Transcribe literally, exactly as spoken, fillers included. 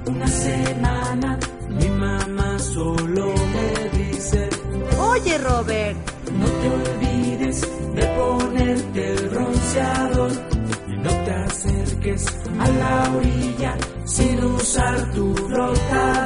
una semana, mi mamá solo me dice: Oye, Robert, no te olvides de ponerte el bronceador y no te acerques a la orilla sin usar tu flotador.